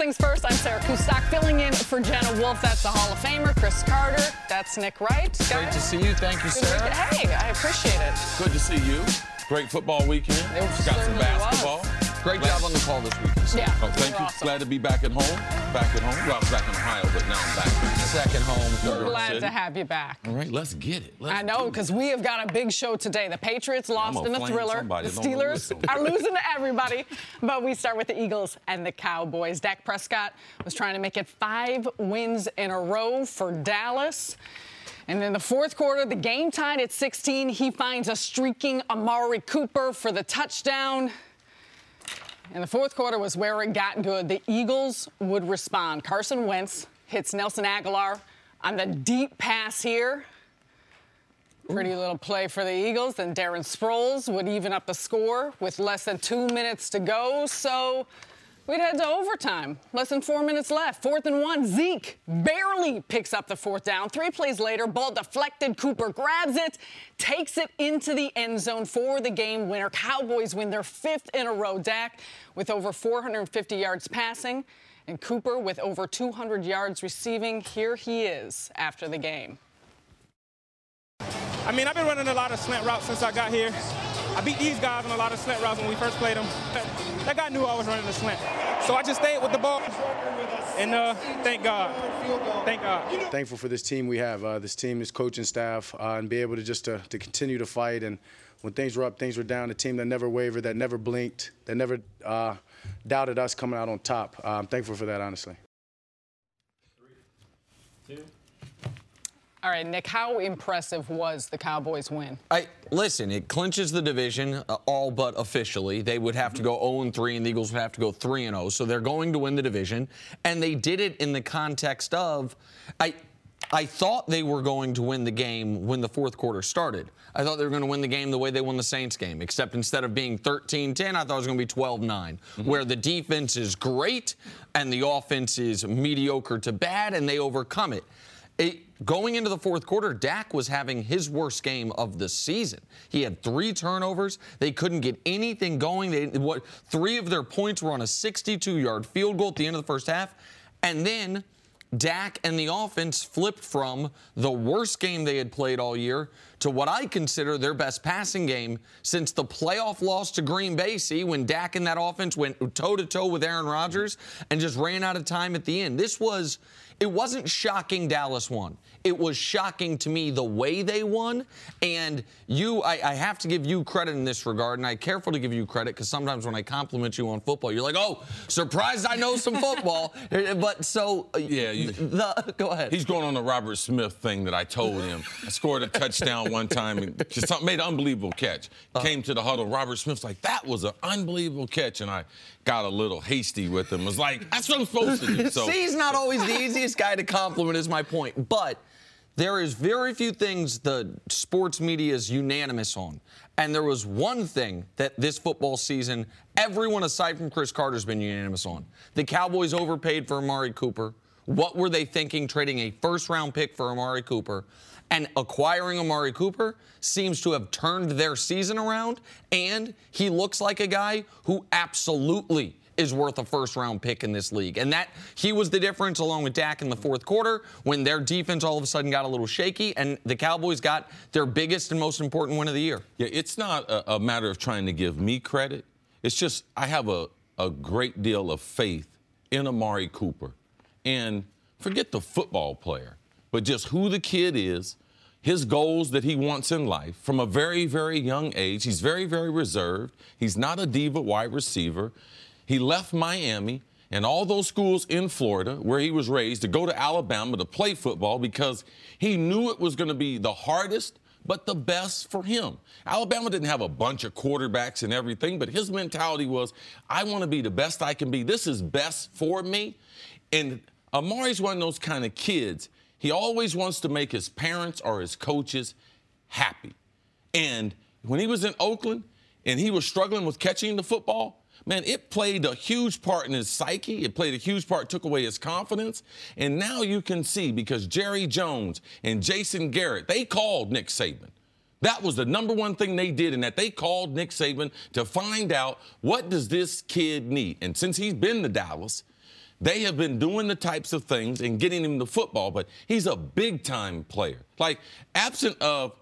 things first, I'm Sarah Kustak, filling in for Jenna Wolf. That's the Hall of Famer. Chris Carter, that's Nick Wright. Great to see you. Thank you, Sarah. Hey, I appreciate it. Good to see you. Great football weekend. Got some basketball. Great job on the call this weekend. Yeah. Oh, thank you. Awesome. Glad to be back at home. Back at home. Well, I was back in Ohio, but now I'm back. Second home. We're glad to have you back. All right, let's get it. I know, because we have got a big show today. The Patriots lost in the thriller. The Steelers are losing to everybody. But we start with the Eagles and the Cowboys. Dak Prescott was trying to make it 5 wins in a row for Dallas. And in the fourth quarter, the game tied at 16. He finds a streaking Amari Cooper for the touchdown. And the fourth quarter was where it got good. The Eagles would respond. Carson Wentz hits Nelson Aguilar on the deep pass here. Pretty little play for the Eagles. Then Darren Sproles would even up the score with less than 2 minutes to go. So we'd head to overtime. Less than 4 minutes left. 4th and 1. Zeke barely picks up the 4th down. 3 plays later, ball deflected. Cooper grabs it, takes it into the end zone for the game winner. Cowboys win their 5th in a row. Dak with over 450 yards passing, and Cooper with over 200 yards receiving. Here he is after the game. I mean, I've been running a lot of slant routes since I got here. I beat these guys on a lot of slant routes when we first played them. That guy knew I was running the slant. So I just stayed with the ball, and thank God. Thank God. Thankful for this team we have, this team, this coaching staff, and be able to just to continue to fight. And when things were up, things were down, a team that never wavered, that never blinked, that never doubted us coming out on top. I'm thankful for that, honestly. 3, 2. All right, Nick, how impressive was the Cowboys' win? Listen, it clinches the division, all but officially. They would have to go 0-3, and the Eagles would have to go 3-0. So they're going to win the division. And they did it in the context of, I thought they were going to win the game when the fourth quarter started. I thought they were going to win the game the way they won the Saints game, except instead of being 13-10, I thought it was going to be 12-9, where the defense is great and the offense is mediocre to bad, and they overcome it. Going into the fourth quarter, Dak was having his worst game of the season. He had 3 turnovers. They couldn't get anything going. 3 of their points were on a 62-yard field goal at the end of the first half. And then Dak and the offense flipped from the worst game they had played all year to what I consider their best passing game since the playoff loss to Green Bay. See, when Dak and that offense went toe-to-toe with Aaron Rodgers and just ran out of time at the end. It wasn't shocking Dallas won. It was shocking to me the way they won. And I have to give you credit in this regard, and I'm careful to give you credit because sometimes when I compliment you on football, you're like, oh, surprised I know some football. But so, go ahead. He's going on the Robert Smith thing that I told him. I scored a touchdown one time and just made an unbelievable catch. Came to the huddle. Robert Smith's like, that was an unbelievable catch. And I got a little hasty with him. Was like, that's what I'm supposed to do. So, see, he's not always the easiest guy to compliment is my point. But there is very few things the sports media is unanimous on. And there was one thing that this football season, everyone aside from Chris Carter has been unanimous on. The Cowboys overpaid for Amari Cooper. What were they thinking trading a first-round pick for Amari Cooper? And acquiring Amari Cooper seems to have turned their season around, and he looks like a guy who absolutely is worth a first-round pick in this league. And that he was the difference along with Dak in the fourth quarter when their defense all of a sudden got a little shaky, and the Cowboys got their biggest and most important win of the year. Yeah, it's not a matter of trying to give me credit. It's just I have a great deal of faith in Amari Cooper. And forget the football player, but just who the kid is, his goals that he wants in life from a very, very young age. He's very, very reserved. He's not a diva wide receiver. He left Miami and all those schools in Florida where he was raised to go to Alabama to play football because he knew it was going to be the hardest but the best for him. Alabama didn't have a bunch of quarterbacks and everything, but his mentality was, I want to be the best I can be. This is best for me. And Amari's one of those kind of kids. He always wants to make his parents or his coaches happy. And when he was in Oakland and he was struggling with catching the football, man, it played a huge part in his psyche. It played a huge part, took away his confidence. And now you can see, because Jerry Jones and Jason Garrett, they called Nick Saban. That was the number one thing they did, in that they called Nick Saban to find out, what does this kid need? And since he's been to Dallas, They have been doing the types of things and getting him the football, but he's a big-time player. Like, absent of,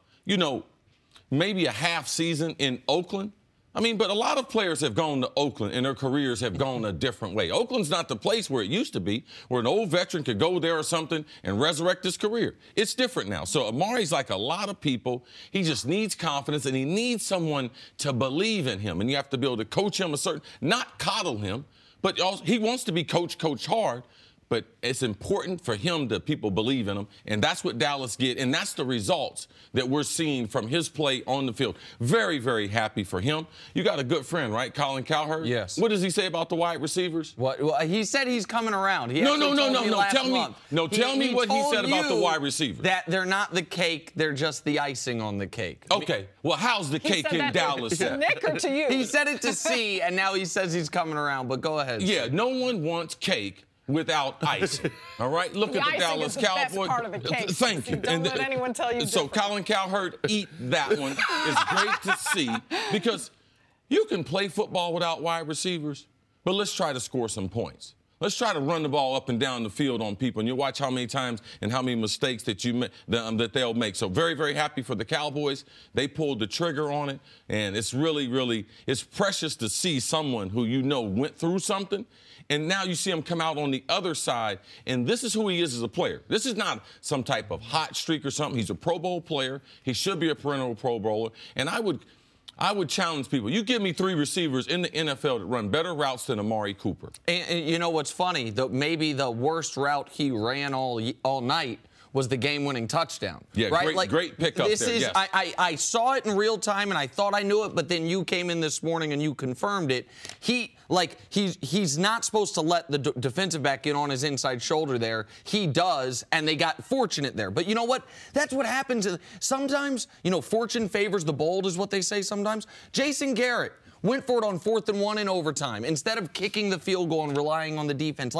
maybe a half season in Oakland, but a lot of players have gone to Oakland and their careers have gone a different way. Oakland's not the place where it used to be, where an old veteran could go there or something and resurrect his career. It's different now. So Amari's like a lot of people. He just needs confidence, and he needs someone to believe in him. And you have to be able to coach him not coddle him, but also, he wants to be coached hard. But it's important for him that people believe in him, and that's what Dallas get, and that's the results that we're seeing from his play on the field. Very, very happy for him. You got a good friend, right, Colin Cowherd? Yes. What does he say about the wide receivers? What? Well, he said he's coming around. No. Tell me what he said about the wide receivers. That they're not the cake; they're just the icing on the cake. Okay. Well, how's the cake in Dallas? To Nick or to you? He said it to C, and now he says he's coming around. But go ahead. Yeah. No one wants cake without icing. All right? Look at the Dallas Cowboys. The best part of the cake. Thank you. Don't let anyone tell you So different. Colin Cowherd, eat that one. It's great to see because you can play football without wide receivers, but let's try to score some points. Let's try to run the ball up and down the field on people, and you watch how many times and how many mistakes that that they'll make. So very, very happy for the Cowboys. They pulled the trigger on it, and it's really, really, it's precious to see someone who went through something, and now you see him come out on the other side, and this is who he is as a player. This is not some type of hot streak or something. He's a Pro Bowl player. He should be a perennial Pro Bowler, and I would challenge people. You give me 3 receivers in the NFL that run better routes than Amari Cooper. And you know what's funny? Maybe the worst route he ran all night was the game-winning touchdown. Yeah, right? Great pickup there. Yes. I saw it in real time, and I thought I knew it, but then you came in this morning and you confirmed it. He's not supposed to let the defensive back in on his inside shoulder there. He does, and they got fortunate there. But you know what? That's what happens. Sometimes, fortune favors the bold is what they say sometimes. Jason Garrett went for it on 4th and 1 in overtime instead of kicking the field goal and relying on the defense.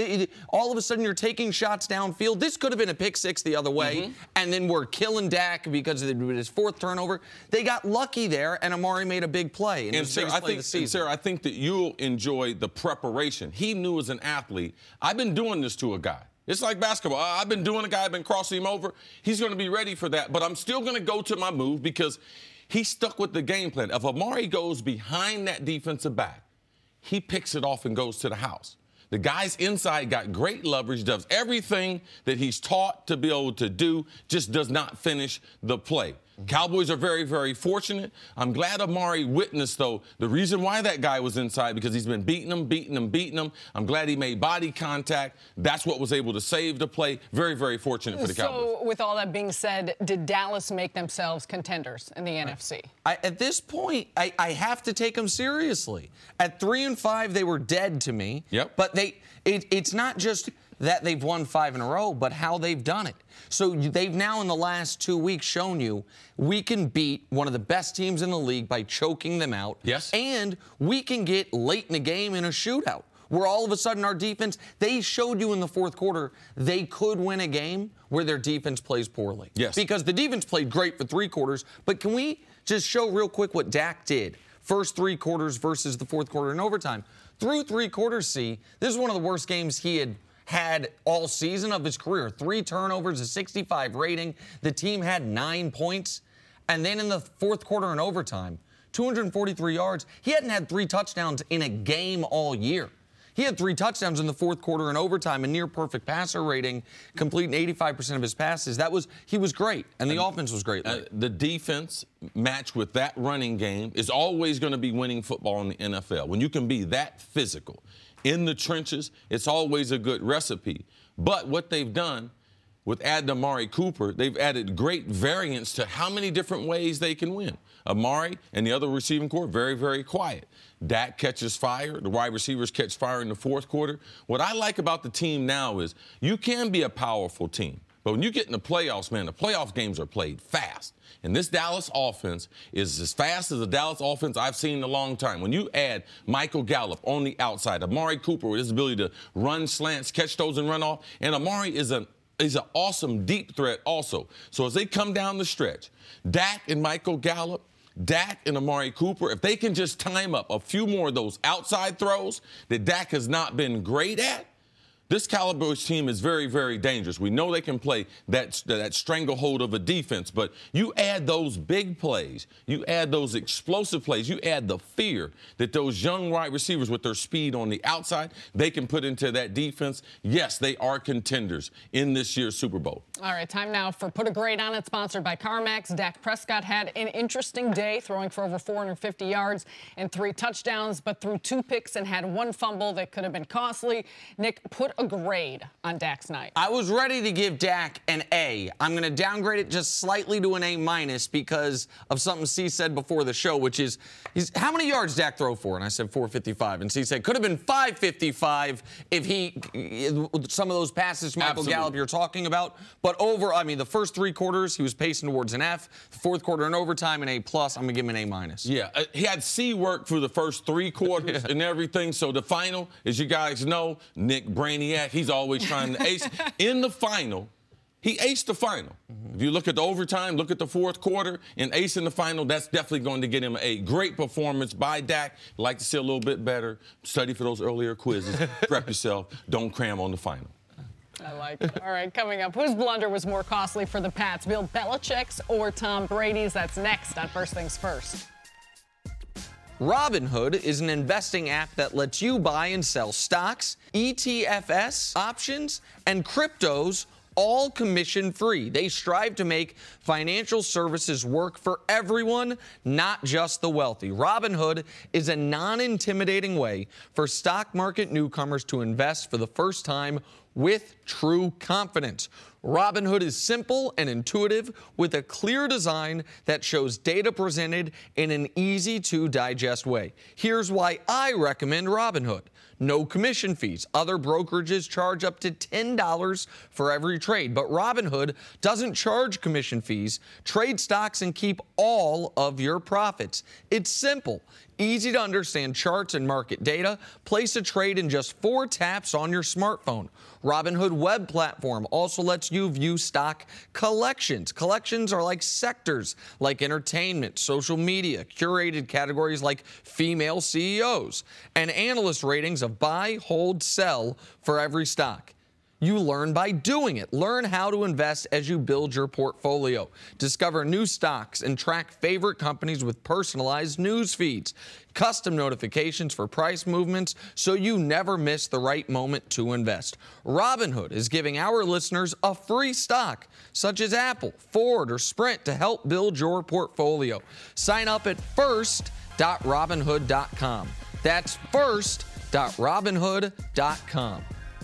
All of a sudden, you're taking shots downfield. This could have been a pick six the other way, and then we're killing Dak because of his 4th turnover. They got lucky there, and Amari made a big play. And Sarah, I think that you'll enjoy the preparation. He knew as an athlete, I've been doing this to a guy. It's like basketball. I've been doing a guy, I've been crossing him over. He's going to be ready for that, but I'm still going to go to my move because he stuck with the game plan. If Amari goes behind that defensive back, he picks it off and goes to the house. The guys inside got great leverage, does everything that he's taught to be able to do, just does not finish the play. Cowboys are very, very fortunate. I'm glad Amari witnessed, though, the reason why that guy was inside, because he's been beating him. I'm glad he made body contact. That's what was able to save the play. Very, very fortunate for the Cowboys. So, with all that being said, did Dallas make themselves contenders in the NFC? At this point, I have to take them seriously. At 3-5, they were dead to me. Yep. But it's not just that they've won 5 in a row, but how they've done it. So they've now in the last 2 weeks shown you we can beat one of the best teams in the league by choking them out. Yes. And we can get late in a game in a shootout where all of a sudden our defense, they showed you in the 4th quarter they could win a game where their defense plays poorly. Yes. Because the defense played great for 3 quarters, but can we just show real quick what Dak did? First 3 quarters versus the 4th quarter in overtime. Through 3 quarters, this is one of the worst games he had all season of his career. 3 turnovers, a 65 rating. The team had 9 points. And then in the 4th quarter in overtime, 243 yards. He hadn't had 3 touchdowns in a game all year. He had 3 touchdowns in the 4th quarter in overtime, a near-perfect passer rating, completing 85% of his passes. He was great, and the offense was great. The defense matched with that running game is always going to be winning football in the NFL. When you can be that physical in the trenches, it's always a good recipe. But what they've done with adding Amari Cooper, they've added great variance to how many different ways they can win. Amari and the other receiving corps, very, very quiet. Dak catches fire. The wide receivers catch fire in the 4th quarter. What I like about the team now is you can be a powerful team. But when you get in the playoffs, man, the playoff games are played fast. And this Dallas offense is as fast as the Dallas offense I've seen in a long time. When you add Michael Gallup on the outside, Amari Cooper with his ability to run slants, catch those and run off, and Amari is an awesome deep threat also. So as they come down the stretch, Dak and Michael Gallup, Dak and Amari Cooper, if they can just time up a few more of those outside throws that Dak has not been great at, This Cowboys team is very, very dangerous. We know they can play that stranglehold of a defense, but you add those big plays, you add those explosive plays, you add the fear that those young wide receivers with their speed on the outside, they can put into that defense. Yes, they are contenders in this year's Super Bowl. All right, time now for Put a Grade on It, sponsored by CarMax. Dak Prescott had an interesting day, throwing for over 450 yards and 3 touchdowns, but threw 2 picks and had 1 fumble that could have been costly. Nick, put a grade on Dak's night. I was ready to give Dak an A. I'm going to downgrade it just slightly to an A- because of something C said before the show, which is, how many yards Dak throw for? And I said 455. And C said, could have been 555 if some of those passes to Michael Gallup you're talking about. But the first 3 quarters, he was pacing towards an F. The 4th quarter in overtime, an A+. I'm going to give him an A-. Yeah, he had C work for the first 3 quarters and everything. So the final, as you guys know, Nick Brainiac, he's always trying to ace. In the final, he aced the final. If you look at the overtime, look at the 4th quarter, and ace in the final, that's definitely going to get him an A. Great performance by Dak. Like to see a little bit better. Study for those earlier quizzes. Prep yourself. Don't cram on the final. I like it. All right, coming up, whose blunder was more costly for the Pats, Bill Belichick's or Tom Brady's? That's next on First Things First. Robinhood is an investing app that lets you buy and sell stocks, ETFs, options, and cryptos, all commission-free. They strive to make financial services work for everyone, not just the wealthy. Robinhood is a non-intimidating way for stock market newcomers to invest for the first time with true confidence. Robinhood is simple and intuitive with a clear design that shows data presented in an easy-to-digest way. Here's why I recommend Robinhood. No commission fees. Other brokerages charge up to $10 for every trade, but Robinhood doesn't charge commission fees. Trade stocks and keep all of your profits. It's simple. Easy to understand charts and market data. Place a trade in just 4 taps on your smartphone. Robinhood web platform also lets you view stock collections. Collections are like sectors like entertainment, social media, curated categories like female CEOs, and analyst ratings of buy, hold, sell for every stock. You learn by doing it. Learn how to invest as you build your portfolio. Discover new stocks and track favorite companies with personalized news feeds, custom notifications for price movements so you never miss the right moment to invest. Robinhood is giving our listeners a free stock, such as Apple, Ford, or Sprint, to help build your portfolio. Sign up at first.robinhood.com. That's first.robinhood.com.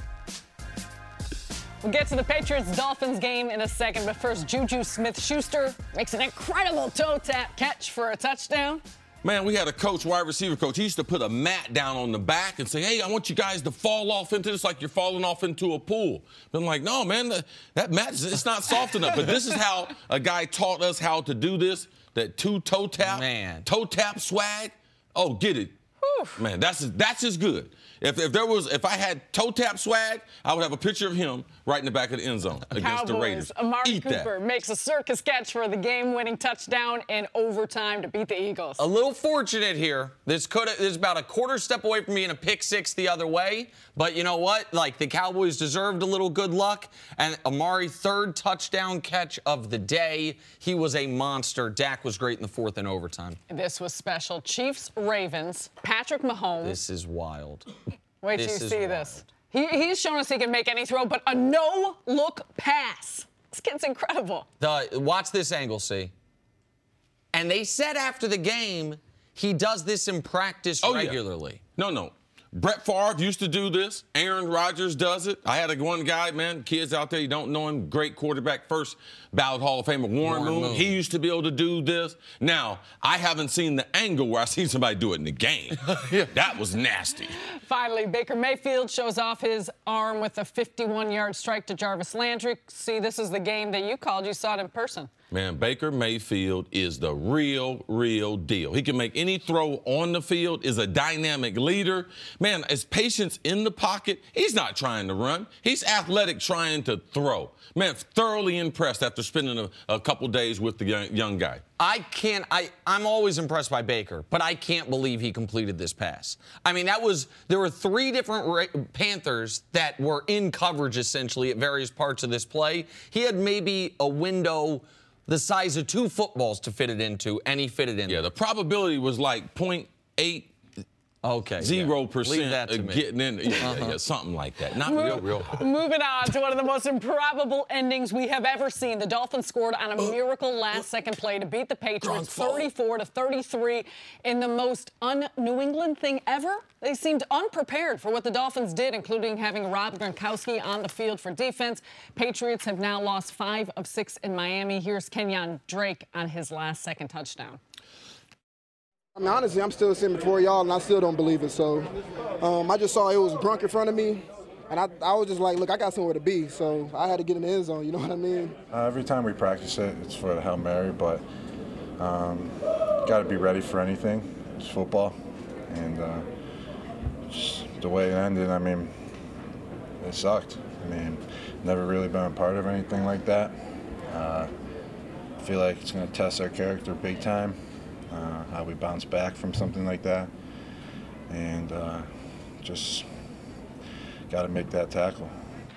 We'll get to the Patriots-Dolphins game in a second, but first, Juju Smith-Schuster makes an incredible toe tap catch for a touchdown. Man, we had a coach, wide receiver coach. He used to put a mat down on the back and say, hey, I want you guys to fall off into this like you're falling off into a pool. But I'm like, no, man, that mat, it's not soft enough. But this is how a guy taught us how to do this, that 2 toe tap. Man. Toe tap swag. Oh, get it. Whew. Man, that's as good. If I had toe tap swag, I would have a picture of him right in the back of the end zone against the Raiders. Amari Cooper makes a circus catch for the game-winning touchdown in overtime to beat the Eagles. A little fortunate here. This is about a quarter step away from being a pick 6 the other way. But you know what? Like, the Cowboys deserved a little good luck. And Amari, 3rd touchdown catch of the day. He was a monster. Dak was great in the 4th in overtime. This was special. Chiefs-Ravens. Patrick Mahomes. This is wild. Wait till you see this. He's shown us he can make any throw, but a no-look pass. This kid's incredible. Watch this angle, see? And they said after the game he does this in practice regularly. Yeah. No. Brett Favre used to do this. Aaron Rodgers does it. I had one guy, man, kids out there, you don't know him, great quarterback, first ballot Hall of Famer, Warren Moon. He used to be able to do this. Now, I haven't seen the angle where I seen somebody do it in the game. Yeah. That was nasty. Finally, Baker Mayfield shows off his arm with a 51-yard strike to Jarvis Landry. See, this is the game that you called. You saw it in person. Man, Baker Mayfield is the real deal. He can make any throw on the field, is a dynamic leader. Man, his patience in the pocket. He's not trying to run. He's athletic trying to throw. Man, thoroughly impressed after spending a couple days with the young guy. I'm always impressed by Baker, but I can't believe he completed this pass. I mean, there were 3 different Panthers that were in coverage essentially at various parts of this play. He had maybe a window the size of 2 footballs to fit it into, and he fit it in. Yeah, the probability was like 0.8. Okay. 0% getting in. Yeah, something like that. Not real high. Moving on to one of the most improbable endings we have ever seen. The Dolphins scored on a miracle last-second play to beat the Patriots 34-33 in the most un-New England thing ever. They seemed unprepared for what the Dolphins did, including having Rob Gronkowski on the field for defense. Patriots have now lost 5 of 6 in Miami. Here's Kenyon Drake on his last-second touchdown. I mean, honestly, I'm still sitting before y'all, and I still don't believe it. So I just saw it was Gronk in front of me, and I was just like, look, I got somewhere to be. So I had to get in the end zone, you know what I mean? Every time we practice it, it's for the Hail Mary, but got to be ready for anything. It's football. And just the way it ended, I mean, it sucked. I mean, never really been a part of anything like that. I feel like it's going to test our character big time. How we bounce back from something like that, and just got to make that tackle.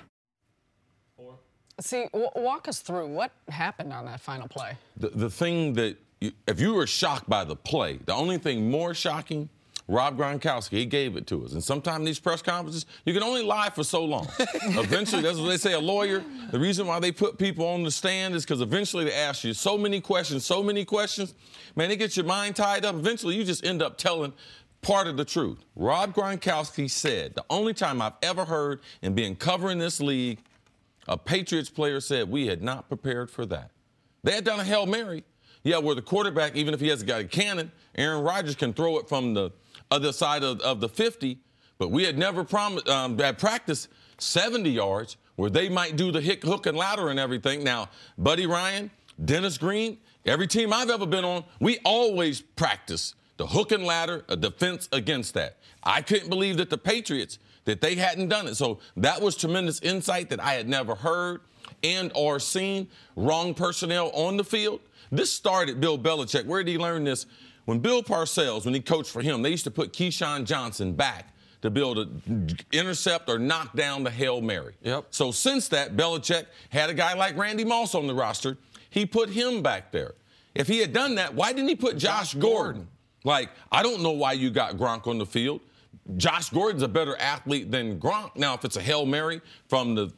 See, walk us through what happened on that final play. The thing that, if you were shocked by the play, the only thing more shocking, Rob Gronkowski, he gave it to us. And sometimes these press conferences, you can only lie for so long. Eventually, that's what they say, a lawyer, the reason why they put people on the stand is because eventually they ask you so many questions. Man, it gets your mind tied up. Eventually, you just end up telling part of the truth. Rob Gronkowski said, the only time I've ever heard in being covering this league, a Patriots player said, we had not prepared for that. They had done a Hail Mary. Yeah, where the quarterback, even if he hasn't got a cannon, Aaron Rodgers can throw it from the other side of the 50, but we had never practiced 70 yards where they might do the hook and ladder and everything. Now, Buddy Ryan, Dennis Green, every team I've ever been on, we always practice the hook and ladder, a defense against that. I couldn't believe that the Patriots, that they hadn't done it. So that was tremendous insight that I had never heard and or seen. Wrong personnel on the field. This started Bill Belichick. Where did he learn this? When Bill Parcells, when he coached for him, they used to put Keyshawn Johnson back to be able to intercept or knock down the Hail Mary. Yep. So since that, Belichick had a guy like Randy Moss on the roster. He put him back there. If he had done that, why didn't he put Josh Gordon? Like, I don't know why you got Gronk on the field. Josh Gordon's a better athlete than Gronk. Now, if it's a Hail Mary from the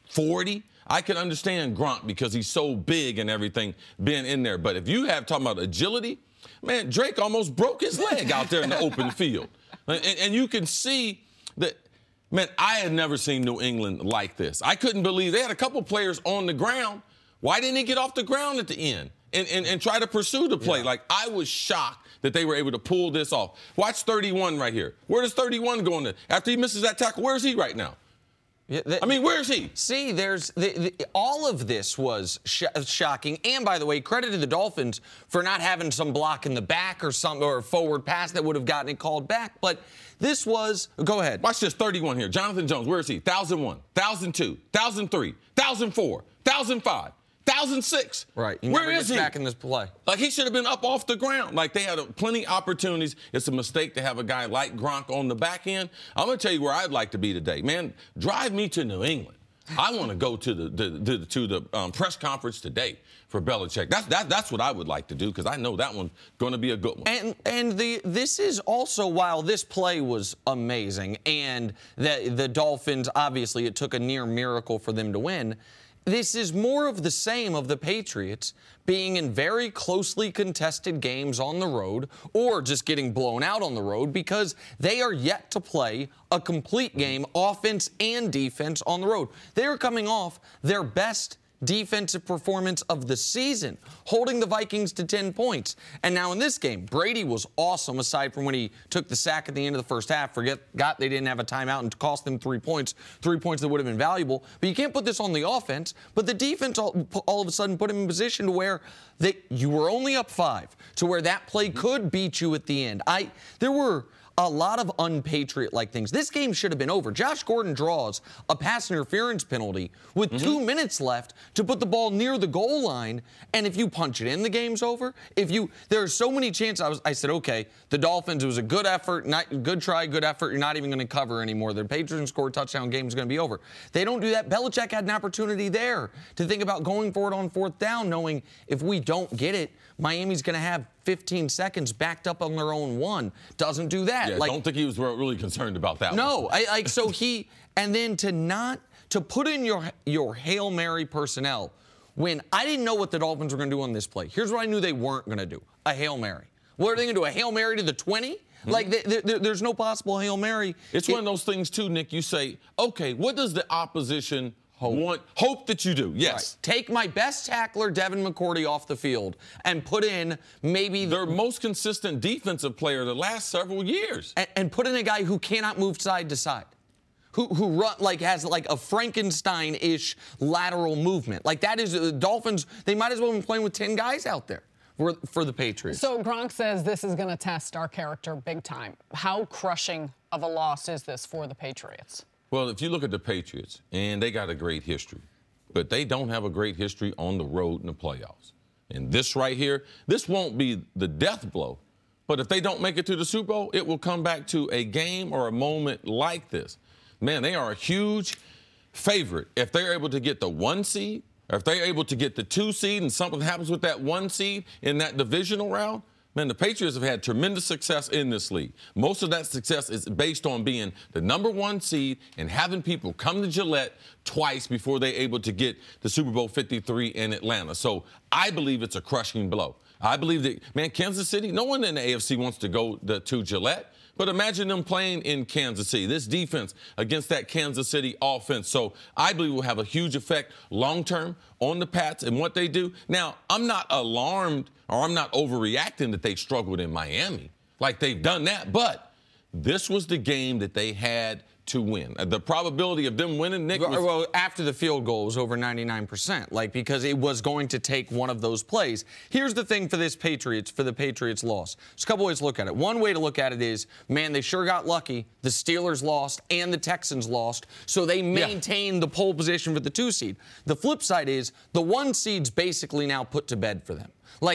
40, I can understand Gronk because he's so big and everything being in there. But if you have talking about agility, man, Drake almost broke his leg out there in the open field. And you can see that, man, I had never seen New England like this. I couldn't believe they had a couple players on the ground. Why didn't he get off the ground at the end and try to pursue the play? Yeah. Like, I was shocked that they were able to pull this off. Watch 31 right here. Where does 31 go in there? After he misses that tackle, where is he right now? Yeah, where is he? See, there's all of this was shocking. And by the way, credit to the Dolphins for not having some block in the back or a forward pass that would have gotten it called back. But this was, go ahead. Watch this 31 here. Jonathan Jones, where is he? 1,001, 1,002, 1,003, 1,004, 1,005. 1,006. Right. Where is he? Back in this play. Like, he should have been up off the ground. Like, they had plenty opportunities. It's a mistake to have a guy like Gronk on the back end. I'm going to tell you where I'd like to be today. Man, drive me to New England. I want to go to the press conference today for Belichick. That's what I would like to do because I know that one's going to be a good one. And this is also, while this play was amazing and the Dolphins, obviously it took a near miracle for them to win, this is more of the same of the Patriots being in very closely contested games on the road or just getting blown out on the road because they are yet to play a complete game, offense and defense, on the road. They are coming off their best defensive performance of the season, holding the Vikings to 10 points. And now in this game, Brady was awesome, aside from when he took the sack at the end of the first half. Forgot they didn't have a timeout and cost them 3 points that would have been valuable. But you can't put this on the offense. But the defense all of a sudden put him in position to where you were only up 5, to where that play could beat you at the end. There were a lot of unpatriot-like things. This game should have been over. Josh Gordon draws a pass interference penalty with 2 minutes left to put the ball near the goal line, and if you punch it in, the game's over. There are so many chances. I said, okay, the Dolphins, it was a good effort, good try, good effort. You're not even going to cover anymore. The Patriots score a touchdown, game's going to be over. They don't do that. Belichick had an opportunity there to think about going for it on 4th down, knowing if we don't get it, Miami's going to have 15 seconds backed up on their own 1. Doesn't do that. Yeah, don't think he was really concerned about that. No, and then to put in your Hail Mary personnel when I didn't know what the Dolphins were going to do on this play. Here's what I knew they weren't going to do: a Hail Mary. What are they going to do? A Hail Mary to the 20? Like, there's no possible Hail Mary. It's one of those things, too, Nick. You say, okay, what does the opposition hope that you do? Yes. Right. Take my best tackler, Devin McCourty, off the field and put in maybe their most consistent defensive player the last several years. And put in a guy who cannot move side to side. Who has a Frankenstein-ish lateral movement. Like, that is the Dolphins. They might as well have been playing with 10 guys out there for the Patriots. So Gronk says this is going to test our character big time. How crushing of a loss is this for the Patriots? Well, if you look at the Patriots, and they got a great history, but they don't have a great history on the road in the playoffs. And this right here, this won't be the death blow, but if they don't make it to the Super Bowl, it will come back to a game or a moment like this. Man, they are a huge favorite. If they're able to get the 1 seed, or if they're able to get the 2 seed and something happens with that 1 seed in that divisional round, man, the Patriots have had tremendous success in this league. Most of that success is based on being the number 1 seed and having people come to Gillette twice before they're able to get the Super Bowl 53 in Atlanta. So I believe it's a crushing blow. I believe that, man, Kansas City, no one in the AFC wants to go to Gillette. But imagine them playing in Kansas City, this defense against that Kansas City offense. So I believe will have a huge effect long-term on the Pats and what they do. Now, I'm not alarmed or I'm not overreacting that they struggled in Miami. Like, they've done that. But this was the game that they had to win. The probability of them winning, Nick, well, after the field goal was over 99%, because it was going to take one of those plays. Here's the thing for the Patriots loss. There's a couple ways to look at it. One way to look at it is, man, they sure got lucky. The Steelers lost and the Texans lost, so they maintained the pole position for the 2 seed. The flip side is the 1 seed's basically now put to bed for them.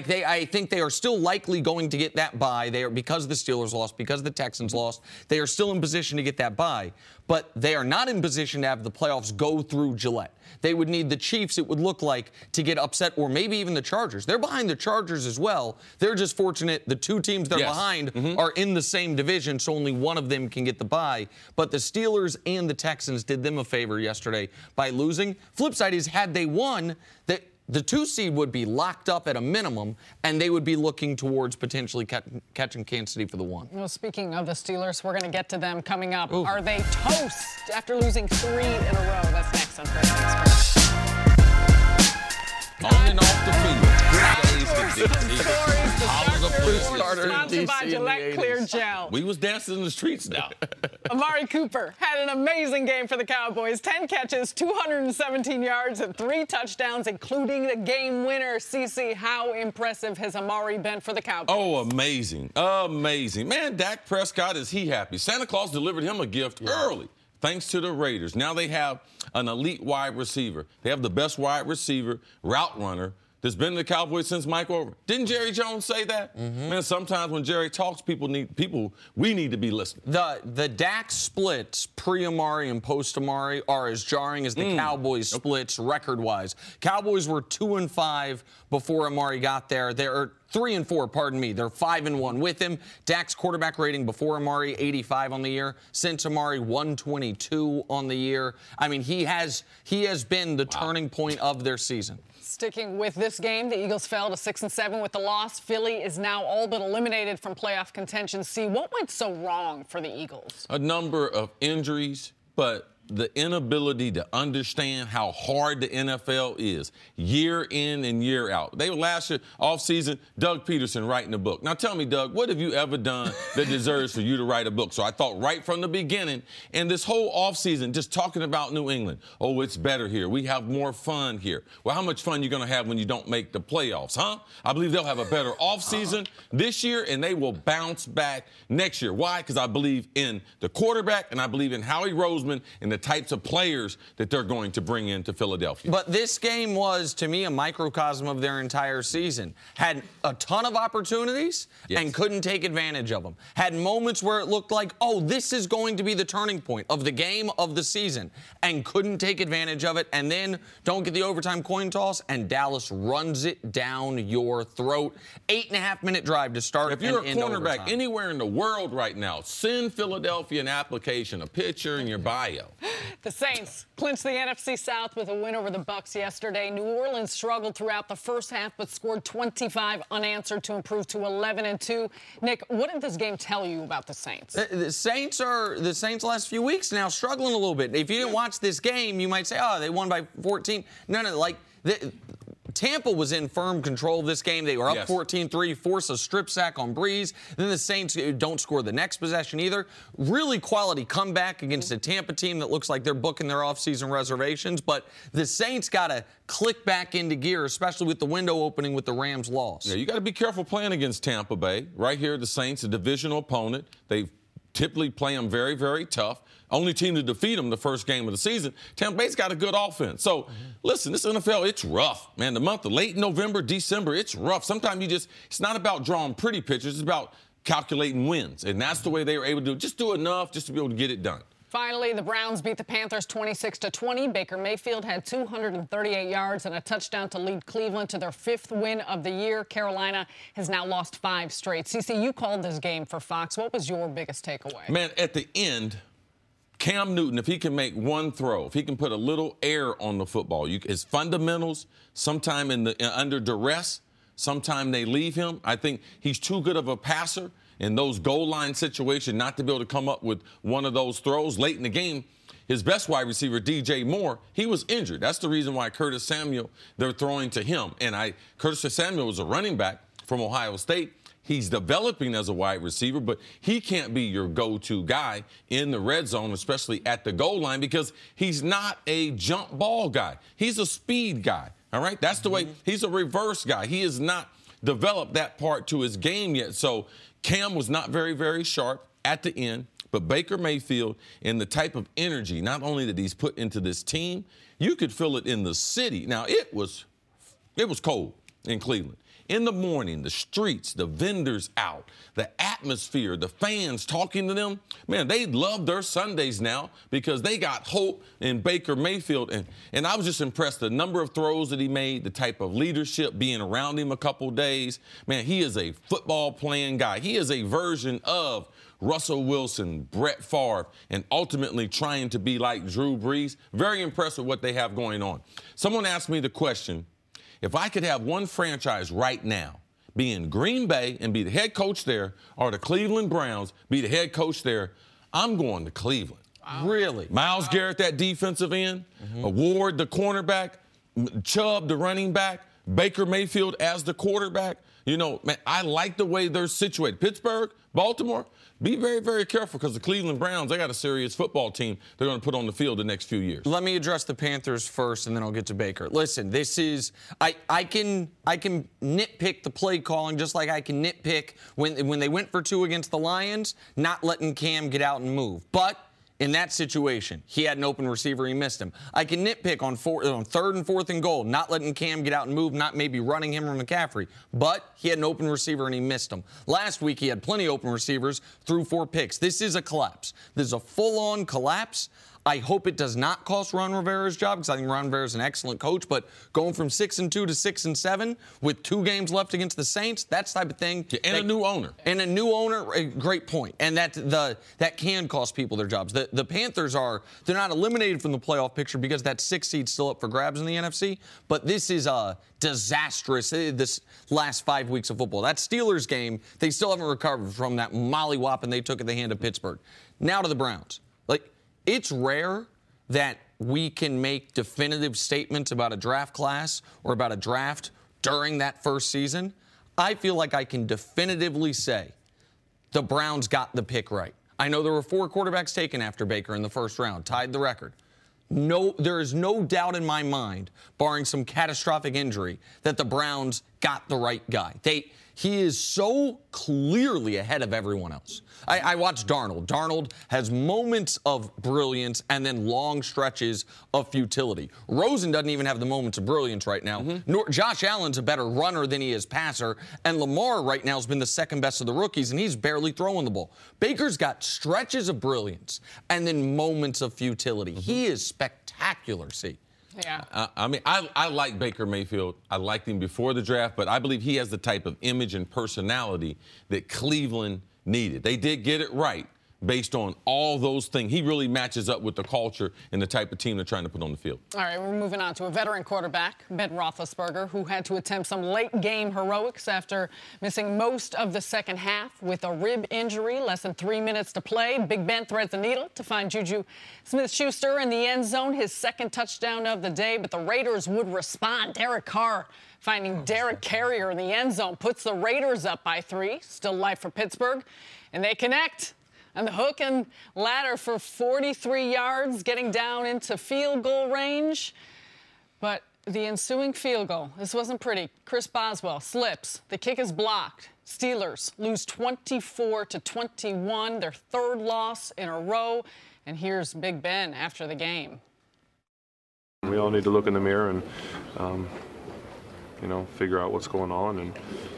I think they are still likely going to get that bye. Because the Steelers lost, because the Texans lost, they are still in position to get that bye. But they are not in position to have the playoffs go through Gillette. They would need the Chiefs, it would look like, to get upset, or maybe even the Chargers. They're behind the Chargers as well. They're just fortunate the 2 teams they're behind are in the same division, so only one of them can get the bye. But the Steelers and the Texans did them a favor yesterday by losing. Flip side is, had they won, the 2 seed would be locked up at a minimum, and they would be looking towards potentially catching Kansas City for the 1. Well, speaking of the Steelers, we're going to get to them coming up. Ooh. Are they toast after losing 3 in a row? That's next on First Things First. On and off the field. Sponsored by Gillette Clear Gel. We was dancing in the streets now. Amari Cooper had an amazing game for the Cowboys. 10 catches, 217 yards, and 3 touchdowns, including the game winner. CeCe, how impressive has Amari been for the Cowboys? Oh, amazing. Amazing. Man, Dak Prescott, is he happy. Santa Claus delivered him a gift early, thanks to the Raiders. Now they have an elite wide receiver. They have the best wide receiver, route runner, that's been in the Cowboys since Mike Over. Didn't Jerry Jones say that? Man, sometimes when Jerry talks, we need to be listening. The Dak splits, pre-Amari and post-Amari, are as jarring as the Cowboys splits record-wise. Cowboys were 2-5 before Amari got there. They're 3-4, pardon me. They're 5-1 with him. Dak's quarterback rating before Amari, 85 on the year. Since Amari, 122 on the year. I mean, he has been the turning point of their season. Sticking with this game, the Eagles fell to 6-7 with the loss. Philly is now all but eliminated from playoff contention. See, what went so wrong for the Eagles? A number of injuries, but the inability to understand how hard the NFL is year in and year out. They were last year, off-season, Doug Peterson writing a book. Now tell me, Doug, what have you ever done that deserves for you to write a book? So I thought right from the beginning, and this whole off-season, just talking about New England. Oh, it's better here. We have more fun here. Well, how much fun are you going to have when you don't make the playoffs, huh? I believe they'll have a better off-season this year, and they will bounce back next year. Why? Because I believe in the quarterback, and I believe in Howie Roseman and the types of players that they're going to bring into Philadelphia. But this game was, to me, a microcosm of their entire season. Had a ton of opportunities and couldn't take advantage of them. Had moments where it looked like, oh, this is going to be the turning point of the game of the season, and couldn't take advantage of it. And then don't get the overtime coin toss, and Dallas runs it down your throat. 8.5-minute drive to start. If you're a cornerback overtime. Anywhere in the world right now, send Philadelphia an application, a picture in your bio. The Saints clinched the NFC South with a win over the Bucs yesterday. New Orleans struggled throughout the first half but scored 25 unanswered to improve to 11-2. Nick, what did this game tell you about the Saints? The Saints last few weeks now struggling a little bit. If you didn't watch this game, you might say, oh, they won by 14. No, Tampa was in firm control of this game. They were up 14-3, force a strip sack on Breeze. Then the Saints don't score the next possession either. Really quality comeback against a Tampa team that looks like they're booking their offseason reservations. But the Saints got to click back into gear, especially with the window opening with the Rams' loss. Yeah, you got to be careful playing against Tampa Bay. Right here, the Saints, a divisional opponent. They typically play them very, very tough. Only team to defeat them the first game of the season. Tampa Bay's got a good offense. So, listen, this NFL, it's rough. Man, the month of late November, December, it's rough. Sometimes it's not about drawing pretty pictures. It's about calculating wins. And that's the way they were able to do it. Just do enough just to be able to get it done. Finally, the Browns beat the Panthers 26-20. Baker Mayfield had 238 yards and a touchdown to lead Cleveland to their 5th win of the year. Carolina has now lost 5 straight. CeCe, you called this game for Fox. What was your biggest takeaway? Man, at the end, Cam Newton, if he can make one throw, if he can put a little air on the football, his fundamentals, sometime under duress, sometime they leave him. I think he's too good of a passer in those goal line situations not to be able to come up with one of those throws late in the game. His best wide receiver, DJ Moore, he was injured. That's the reason why Curtis Samuel, they're throwing to him. And Curtis Samuel was a running back from Ohio State. He's developing as a wide receiver, but he can't be your go-to guy in the red zone, especially at the goal line, because he's not a jump ball guy. He's a speed guy, all right? That's the way he's a reverse guy. He has not developed that part to his game yet. So Cam was not very, very sharp at the end, but Baker Mayfield and the type of energy not only that he's put into this team, you could feel it in the city. Now, it was cold in Cleveland. In the morning, the streets, the vendors out, the atmosphere, the fans talking to them, man, they love their Sundays now because they got hope in Baker Mayfield. And I was just impressed the number of throws that he made, the type of leadership being around him a couple days. Man, he is a football playing guy. He is a version of Russell Wilson, Brett Favre, and ultimately trying to be like Drew Brees. Very impressed with what they have going on. Someone asked me the question, if I could have one franchise right now, be in Green Bay and be the head coach there, or the Cleveland Browns, be the head coach there, I'm going to Cleveland. Wow. Really? Myles Garrett, that defensive end, Ward, the cornerback, Chubb, the running back, Baker Mayfield as the quarterback. You know, man, I like the way they're situated. Pittsburgh, Baltimore, be very, very careful because the Cleveland Browns, they got a serious football team they're going to put on the field the next few years. Let me address the Panthers first, and then I'll get to Baker. Listen, this is I can nitpick the play calling just like I can nitpick when they went for 2 against the Lions, not letting Cam get out and move. But in that situation, he had an open receiver, he missed him. I can nitpick on 3rd and 4th and goal, not letting Cam get out and move, not maybe running him or McCaffrey. But he had an open receiver and he missed him. Last week, he had plenty of open receivers, threw 4 picks. This is a collapse. This is a full-on collapse. I hope it does not cost Ron Rivera's job because I think Ron Rivera is an excellent coach. But going from 6-2 to 6-7 with 2 games left against the Saints, that's the type of thing. Yeah, and a new owner. And a new owner, a great point. And that can cost people their jobs. The Panthers they're not eliminated from the playoff picture because that 6th seed's still up for grabs in the NFC. But this is disastrous, this last 5 weeks of football. That Steelers game, they still haven't recovered from that mollywhopping they took at the hand of Pittsburgh. Now to the Browns. It's rare that we can make definitive statements about a draft class or about a draft during that first season, I feel like I can definitively say the Browns got the pick right. I know there were 4 quarterbacks taken after Baker in the first round, tied the record. No, there is no doubt in my mind, barring some catastrophic injury, that the Browns got the right guy. He is so clearly ahead of everyone else. I watched Darnold. Darnold has moments of brilliance and then long stretches of futility. Rosen doesn't even have the moments of brilliance right now. Josh Allen's a better runner than he is passer, and Lamar right now has been the second best of the rookies, and he's barely throwing the ball. Baker's got stretches of brilliance and then moments of futility. He is spectacular, see. Yeah. I like Baker Mayfield. I liked him before the draft, but I believe he has the type of image and personality that Cleveland needed. They did get it right based on all those things. He really matches up with the culture and the type of team they're trying to put on the field. All right, we're moving on to a veteran quarterback, Ben Roethlisberger, who had to attempt some late-game heroics after missing most of the second half with a rib injury. Less than 3 minutes to play. Big Ben threads the needle to find Juju Smith-Schuster in the end zone, his second touchdown of the day, but the Raiders would respond. Derek Carr finding Derek Carrier in the end zone puts the Raiders up by 3. Still life for Pittsburgh, and they connect. And the hook and ladder for 43 yards, getting down into field goal range. But the ensuing field goal, this wasn't pretty. Chris Boswell slips. The kick is blocked. Steelers lose 24-21, their 3rd loss in a row. And here's Big Ben after the game. We all need to look in the mirror and, figure out what's going on. And,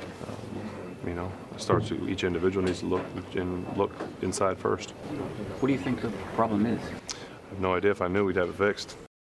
each individual needs to look inside first. What do you think the problem is? I have no idea. If I knew, we'd have it fixed.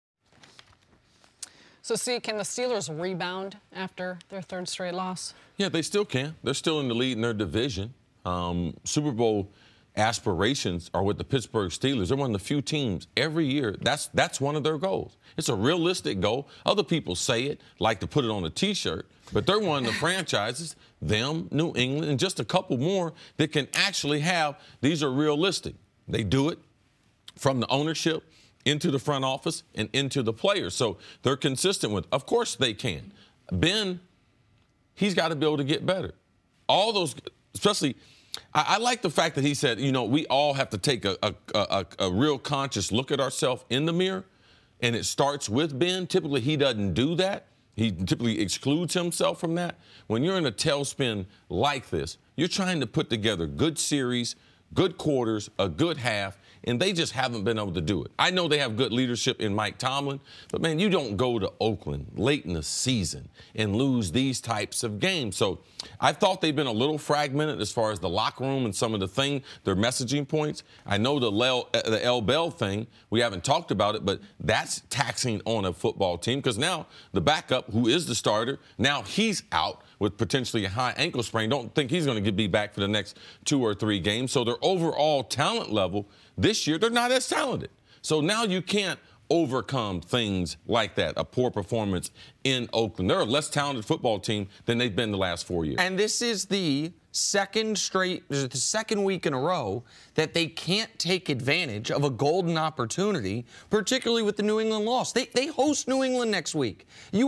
So, can the Steelers rebound after their 3rd straight loss? Yeah, they still can. They're still in the lead in their division. Super Bowl aspirations are with the Pittsburgh Steelers. They're one of the few teams every year. That's one of their goals. It's a realistic goal. Other people say it, like to put it on a T-shirt, but they're one of the franchises, them, New England, and just a couple more that can actually have, these are realistic. They do it from the ownership into the front office and into the players. So they're consistent with, of course they can. Ben, he's got to be able to get better. All those, especially, I like the fact that he said, we all have to take a real conscious look at ourselves in the mirror, and it starts with Ben. Typically, he doesn't do that. He typically excludes himself from that. When you're in a tailspin like this, you're trying to put together good series, good quarters, a good half, and they just haven't been able to do it. I know they have good leadership in Mike Tomlin, but, man, you don't go to Oakland late in the season and lose these types of games. So I thought they've been a little fragmented as far as the locker room and some of their messaging points. I know the L. Bell thing, we haven't talked about it, but that's taxing on a football team because now the backup, who is the starter, now he's out with potentially a high ankle sprain. Don't think he's going to be back for the next 2 or 3 games. So their overall talent level this year, they're not as talented. So now you can't overcome things like that, a poor performance in Oakland. They're a less talented football team than they've been the last 4 years. And this is the second week in a row that they can't take advantage of a golden opportunity, particularly with the New England loss. They host New England next week.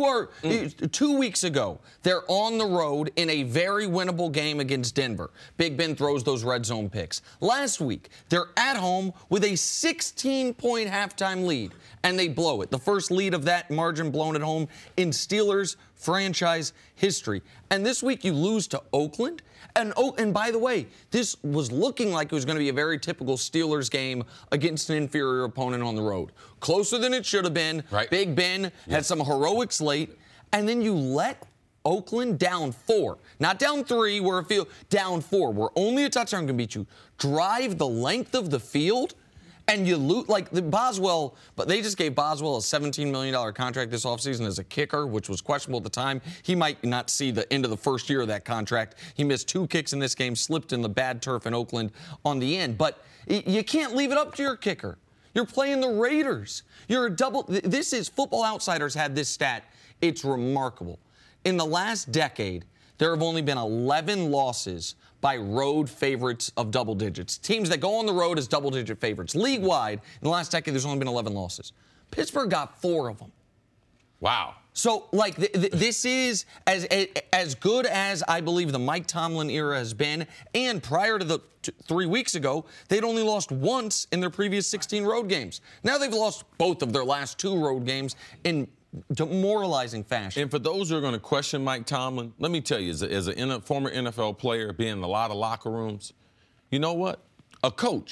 2 weeks ago, they're on the road in a very winnable game against Denver. Big Ben throws those red zone picks. Last week, they're at home with a 16-point halftime lead, and they blow it. The first lead of that margin blown at home in Steelers franchise history. And this week you lose to Oakland. And by the way, this was looking like it was going to be a very typical Steelers game against an inferior opponent on the road. Closer than it should have been. Right. Big Ben had some heroics late. And then you let Oakland down 4. Not down 3, down 4, where only a touchdown can beat you. Drive the length of the field. And you loot like Boswell, but they just gave Boswell a $17 million contract this offseason as a kicker, which was questionable at the time. He might not see the end of the first year of that contract. He missed 2 kicks in this game, slipped in the bad turf in Oakland on the end. But you can't leave it up to your kicker. You're playing the Raiders. This is Football Outsiders had this stat. It's remarkable. In the last decade, there have only been 11 losses by road favorites of double digits. Teams that go on the road as double-digit favorites. League-wide, in the last decade, there's only been 11 losses. Pittsburgh got 4 of them. Wow. So, like, this is as good as I believe the Mike Tomlin era has been. And prior to 3 weeks ago, they'd only lost once in their previous 16 road games. Now they've lost both of their last 2 road games in demoralizing fashion. And for those who are going to question Mike Tomlin, let me tell you, as a former NFL player, being in a lot of locker rooms, you know what? A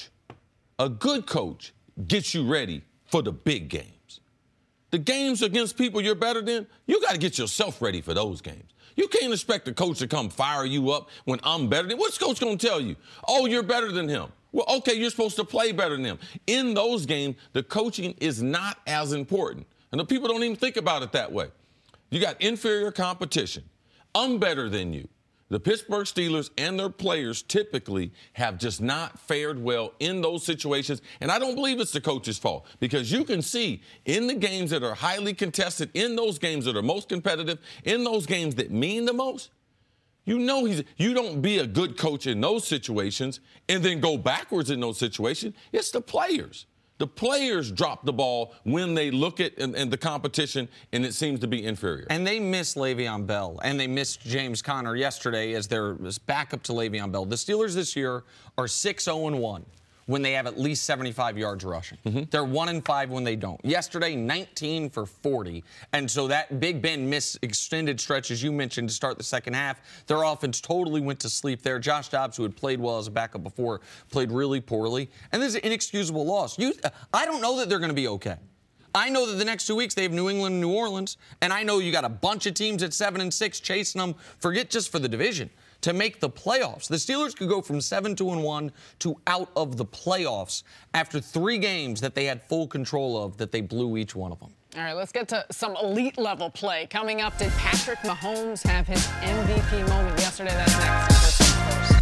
good coach, gets you ready for the big games. The games against people you're better than, you got to get yourself ready for those games. You can't expect the coach to come fire you up when I'm better than. What's coach going to tell you? Oh, you're better than him. Well, okay, you're supposed to play better than him. In those games, the coaching is not as important. And the people don't even think about it that way. You got inferior competition. I'm better than you. The Pittsburgh Steelers and their players typically have just not fared well in those situations. And I don't believe it's the coach's fault, because you can see in the games that are highly contested, in those games that are most competitive, in those games that mean the most, you know you don't be a good coach in those situations and then go backwards in those situations. It's the players. The players drop the ball when they look at and the competition, and it seems to be inferior. And they miss Le'Veon Bell, and they missed James Conner yesterday as their backup to Le'Veon Bell. The Steelers this year are 6-0-1 when they have at least 75 yards rushing. They're 1-5 when they don't. Yesterday, 19 for 40. And so that Big Ben missed extended stretches you mentioned to start the second half. Their offense totally went to sleep there. Josh Dobbs, who had played well as a backup before, played really poorly. And this is an inexcusable loss. I don't know that they're going to be okay. I know that the next 2 weeks they have New England and New Orleans, and I know you got a bunch of teams at 7-6 chasing them. Forget just for the division. To make the playoffs. The Steelers could go from 7-1 to out of the playoffs after 3 games that they had full control of, that they blew each one of them. All right, let's get to some elite level play. Coming up, did Patrick Mahomes have his MVP moment yesterday? That's next. First things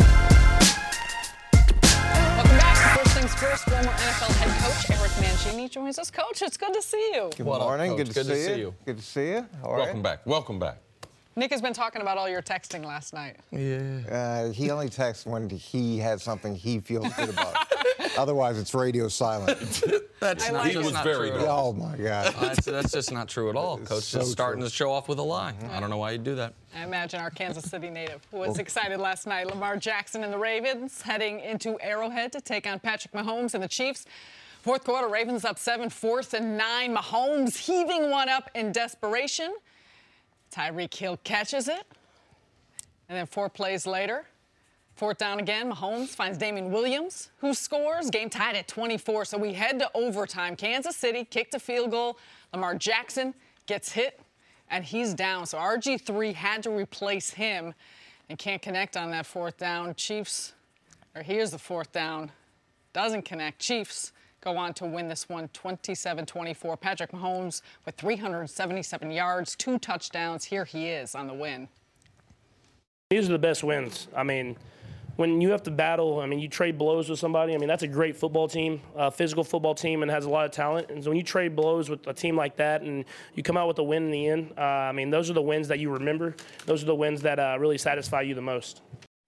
first. Welcome back. First things first, former NFL head coach Eric Mangini joins us. Coach, it's good to see you. Good morning. Good to see you. Good to see you. All right. Welcome back. Welcome back. Nick has been talking about all your texting last night. Yeah. He only texts when he has something he feels good about. Otherwise, it's radio silent. That's not, he was very true. Oh, my God. That's just not true at all. Coach so just starting true. the show off with a lie. I don't know why you'd do that. I imagine our Kansas City native was excited last night. Lamar Jackson and the Ravens heading into Arrowhead to take on Patrick Mahomes and the Chiefs. Fourth quarter, Ravens up 7, 4th and 9. Mahomes heaving one up in desperation. Tyreek Hill catches it. And then 4 plays later, 4th down again, Mahomes finds Damien Williams, who scores. Game tied at 24. So we head to overtime. Kansas City kicked a field goal. Lamar Jackson gets hit, and he's down. So RG3 had to replace him and can't connect on that 4th down. Chiefs, or here's the 4th down, doesn't connect. Chiefs go on to win this one 27-24. Patrick Mahomes with 377 yards, 2 touchdowns. Here he is on the win. These are the best wins. I mean, when you have to battle, I mean, you trade blows with somebody. I mean, that's a great football team, physical football team, and has a lot of talent. And so when you trade blows with a team like that and you come out with a win in the end, I mean, those are the wins that you remember. Those are the wins that really satisfy you the most.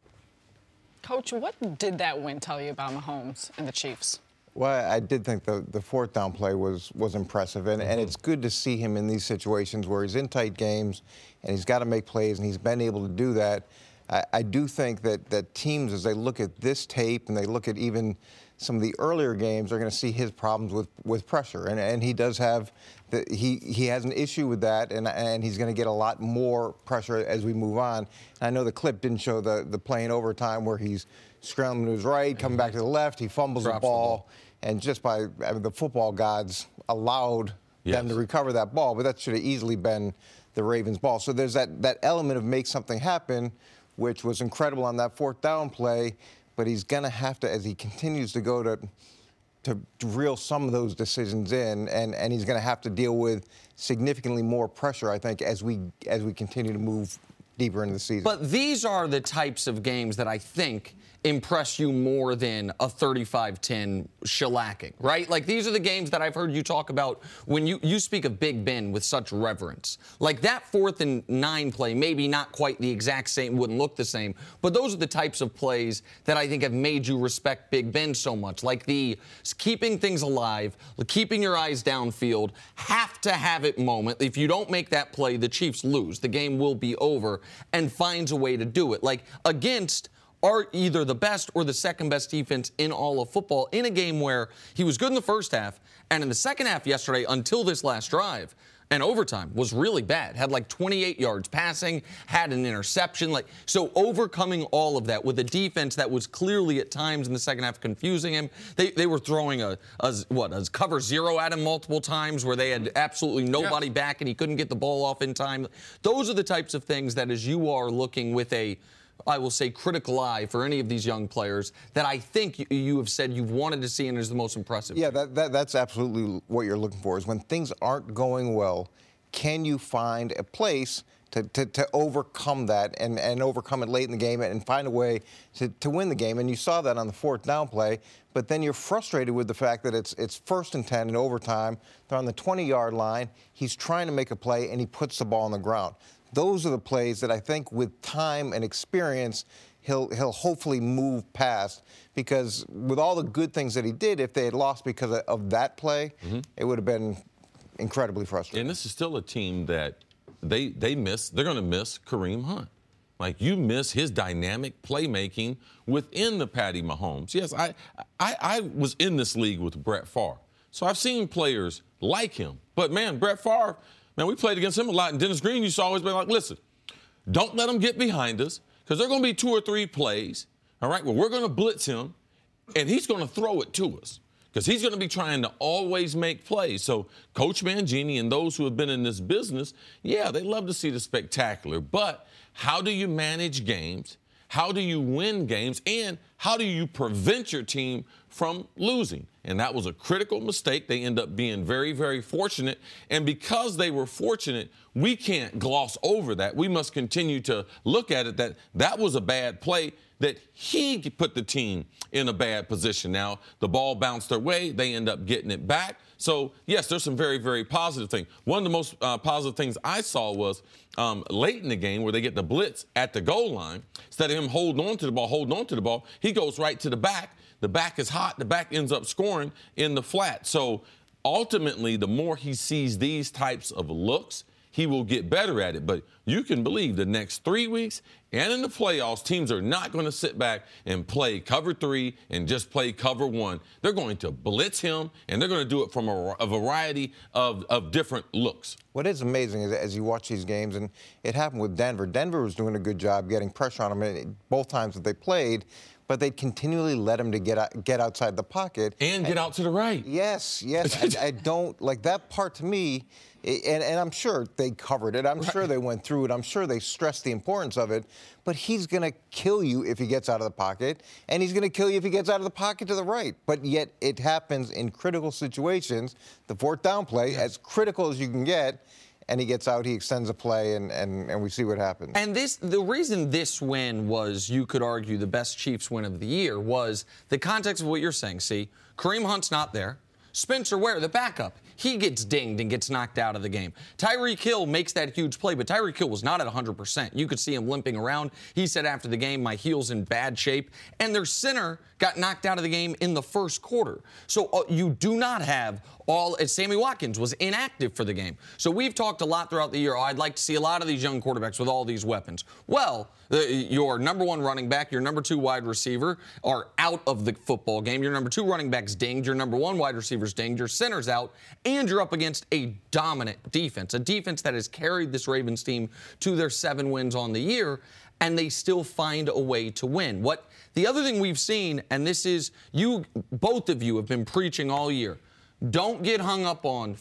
Coach, what did that win tell you about Mahomes and the Chiefs? Well, I did think the 4th down play was impressive, and it's good to see him in these situations where he's in tight games and he's got to make plays, and he's been able to do that. I do think that teams, as they look at this tape and they look at even some of the earlier games, are going to see his problems with pressure, and he does have he has an issue with that, and he's going to get a lot more pressure as we move on. And I know the clip didn't show the play in overtime where he's scrambling to his right, coming back to the left, he fumbles the ball. And just by the football gods allowed them to recover that ball, but that should have easily been the Ravens' ball. So there's that element of make something happen, which was incredible on that 4th down play. But he's going to have to, as he continues to go to reel some of those decisions in, and he's going to have to deal with significantly more pressure, I think, as we continue to move deeper into the season. But these are the types of games that I think impress you more than a 35-10 shellacking, right? Like, these are the games that I've heard you talk about when you speak of Big Ben with such reverence. Like, that 4th and 9 play, maybe not quite the exact same, wouldn't look the same, but those are the types of plays that I think have made you respect Big Ben so much. Like the keeping things alive, keeping your eyes downfield, have to have it moment. If you don't make that play, the Chiefs lose. The game will be over, and finds a way to do it. Like, against are either the best or the second best defense in all of football in a game where he was good in the first half, and in the second half yesterday until this last drive and overtime was really bad. Had like 28 yards passing, had an interception. Like, so overcoming all of that with a defense that was clearly at times in the second half confusing him. They were throwing a cover 0 at him multiple times where they had absolutely nobody back and he couldn't get the ball off in time. Those are the types of things that, as you are looking with a, I will say, critical eye for any of these young players, that I think you have said you've wanted to see and is the most impressive. Yeah, that's absolutely what you're looking for, is when things aren't going well, can you find a place to overcome that and overcome it late in the game and find a way to win the game? And you saw that on the 4th down play, but then you're frustrated with the fact that it's 1st and 10 in overtime. They're on the 20-yard line. He's trying to make a play, and he puts the ball on the ground. Those are the plays that I think with time and experience he'll hopefully move past, because with all the good things that he did, if they had lost because of that play, it would have been incredibly frustrating. And this is still a team that they're going to miss Kareem Hunt. Like, you miss his dynamic playmaking within the Patty Mahomes. Yes, I was in this league with Brett Favre, so I've seen players like him. But, man, Brett Favre, man, we played against him a lot. And Dennis Green used to always be like, listen, don't let him get behind us, because there are going to be 2 or 3 plays, all right, well, we're going to blitz him, and he's going to throw it to us, because he's going to be trying to always make plays. So Coach Mangini and those who have been in this business, yeah, they love to see the spectacular. But how do you manage games? How do you win games? And how do you prevent your team from losing? And that was a critical mistake. They end up being very, very fortunate. And because they were fortunate, we can't gloss over that. We must continue to look at it that was a bad play, that he put the team in a bad position. Now, the ball bounced their way. They end up getting it back. So, yes, there's some very, very positive things. One of the most positive things I saw was late in the game where they get the blitz at the goal line. Instead of him holding on to the ball, he goes right to the back. The back is hot. The back ends up scoring in the flat. So, ultimately, the more he sees these types of looks, he will get better at it. But you can believe the next 3 weeks and in the playoffs, teams are not going to sit back and play cover 3 and just play cover 1. They're going to blitz him, and they're going to do it from a variety of different looks. What is amazing is as you watch these games, and it happened with Denver. Denver was doing a good job getting pressure on him both times that they played, but they continually let him to get outside the pocket. And get out to the right. Yes. I don't, like, that part to me, and I'm sure they covered it. I'm sure they went through it. I'm sure they stressed the importance of it. But he's going to kill you if he gets out of the pocket, and he's going to kill you if he gets out of the pocket to the right. But yet it happens in critical situations. The 4th down play, as critical as you can get, and he gets out, he extends a play, and we see what happens. And the reason this win was, you could argue, the best Chiefs win of the year was the context of what you're saying. See, Kareem Hunt's not there. Spencer Ware, the backup, he gets dinged and gets knocked out of the game. Tyreek Hill makes that huge play, but Tyreek Hill was not at 100%. You could see him limping around. He said after the game, my heel's in bad shape. And their center got knocked out of the game in the first quarter. So you do not have Sammy Watkins was inactive for the game. So we've talked a lot throughout the year, I'd like to see a lot of these young quarterbacks with all these weapons. Well, your number 1 running back, your number 2 wide receiver are out of the football game. Your number 2 running back's dinged. Your number 1 wide receiver's dinged. Your center's out. And you're up against a dominant defense, a defense that has carried this Ravens team to their 7 wins on the year, and they still find a way to win. The other thing we've seen, and this is, both of you have been preaching all year, don't get hung up on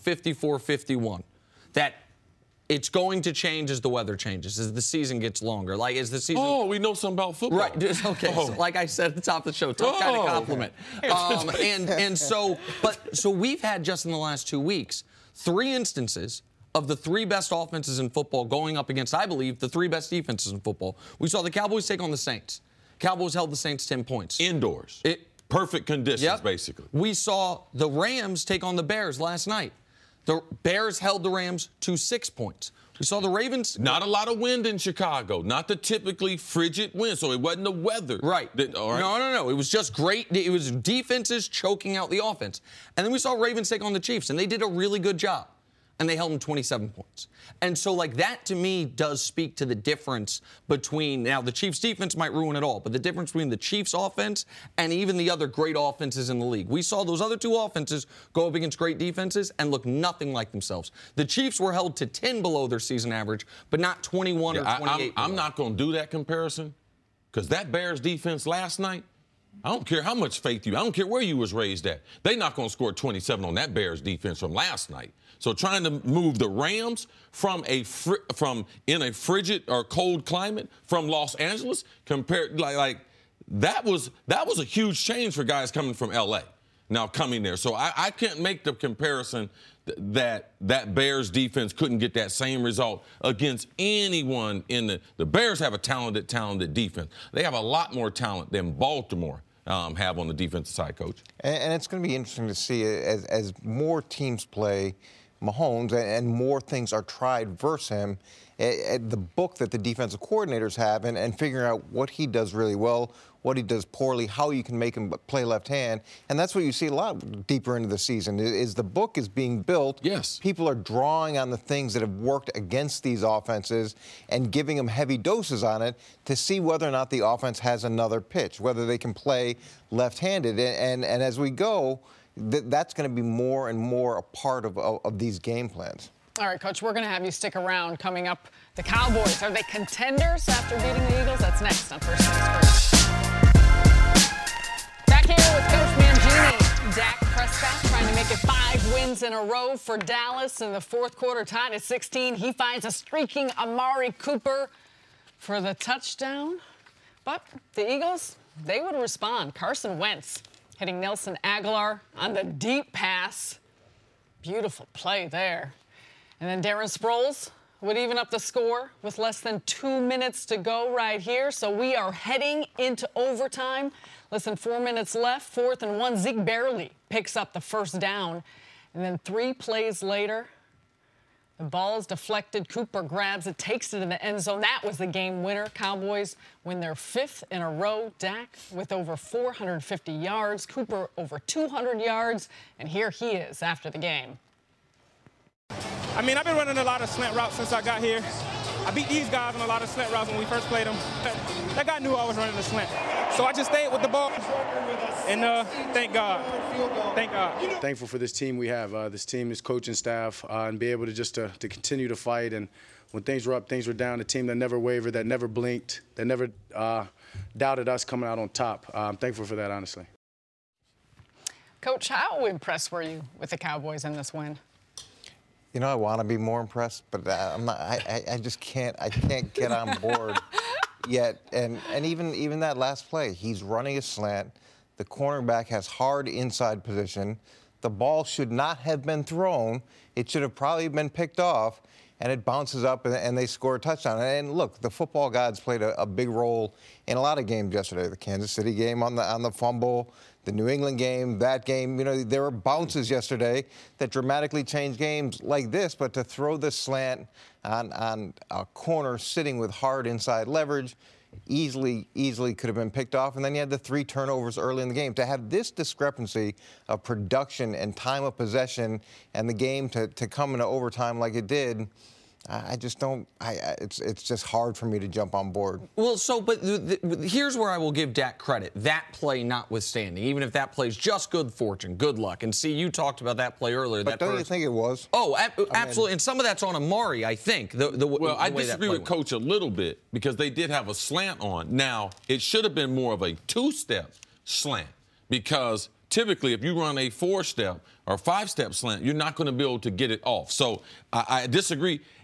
54-51. That it's going to change as the weather changes, as the season gets longer. Like, as the season... Oh, we know something about football. Right. Okay. So, like I said at the top of the show, tough kind of compliment. So we've had, just in the last 2 weeks, 3 instances of the 3 best offenses in football going up against, I believe, the 3 best defenses in football. We saw the Cowboys take on the Saints. Cowboys held the Saints 10 points. Indoors. Perfect conditions, basically. We saw the Rams take on the Bears last night. The Bears held the Rams to 6 points. We saw the Ravens. Not a lot of wind in Chicago. Not the typically frigid wind, so it wasn't the weather. Right. All right. No. It was just great. It was defenses choking out the offense. And then we saw Ravens take on the Chiefs, and they did a really good job. And they held them 27 points. And so, that to me does speak to the difference between, now the Chiefs defense might ruin it all, but the difference between the Chiefs offense and even the other great offenses in the league. We saw those other 2 offenses go up against great defenses and look nothing like themselves. The Chiefs were held to 10 below their season average, but not 21 or 28 I'm not going to do that comparison because that Bears defense last night, I don't care how much faith I don't care where you was raised at. They're not going to score 27 on that Bears defense from last night. So trying to move the Rams from in a frigid or cold climate from Los Angeles compared that was a huge change for guys coming from L.A. now coming there. So I can't make the comparison that Bears defense couldn't get that same result against anyone in the Bears have a talented defense. They have a lot more talent than Baltimore have on the defensive side, Coach. And it's going to be interesting to see as more teams play Mahomes and more things are tried versus him, the book that the defensive coordinators have and figuring out what he does really well, what he does poorly, how you can make him play left hand. And that's what you see a lot deeper into the season is the book is being built. Yes. People are drawing on the things that have worked against these offenses and giving them heavy doses on it to see whether or not the offense has another pitch, whether they can play left-handed. And as we go, that's going to be more and more a part of these game plans. All right, Coach, we're going to have you stick around. Coming up, the Cowboys, are they contenders after beating the Eagles? That's next on First Things First. Back here with Coach Mangini. Dak Prescott trying to make it 5 wins in a row for Dallas in the fourth quarter, tied at 16. He finds a streaking Amari Cooper for the touchdown. But the Eagles, they would respond. Carson Wentz hitting Nelson Aguilar on the deep pass. Beautiful play there. And then Darren Sproles would even up the score with less than 2 minutes to go right here. So we are heading into overtime. Less than 4 minutes left, 4th and 1. Zeke barely picks up the first down. And then 3 plays later, the ball is deflected. Cooper grabs it, takes it in the end zone. That was the game winner. Cowboys win their 5th in a row. Dak with over 450 yards. Cooper over 200 yards. And here he is after the game. I've been running a lot of slant routes since I got here. I beat these guys on a lot of slant routes when we first played them. That guy knew I was running a slant. So I just stayed with the ball, and thank God. Thank God. Thankful for this team we have, this team, this coaching staff, and be able to just to continue to fight. And when things were up, things were down, a team that never wavered, that never blinked, that never doubted us coming out on top. I'm thankful for that, honestly. Coach, how impressed were you with the Cowboys in this win? You know, I want to be more impressed, but I'm not. I just can't. I can't get on board yet. And even that last play, he's running a slant. The cornerback has hard inside position. The ball should not have been thrown. It should have probably been picked off, and it bounces up, and they score a touchdown. And look, the football gods played a big role in a lot of games yesterday. The Kansas City game on the fumble. The New England game, that game, there were bounces yesterday that dramatically changed games like this, but to throw this slant on a corner sitting with hard inside leverage easily could have been picked off. And then you had the 3 turnovers early in the game. To have this discrepancy of production and time of possession and the game to come into overtime like it did, I just don't. It's just hard for me to jump on board. Well, but here's where I will give Dak credit. That play notwithstanding, even if that play's just good fortune, good luck. And see, you talked about that play earlier. But don't you think it was? Oh, absolutely. And some of that's on Amari, I think. Well, I disagree with Coach a little bit because they did have a slant on. Now, it should have been more of a 2-step slant because typically, if you run a 4-step or 5-step slant, you're not going to be able to get it off. So I disagree.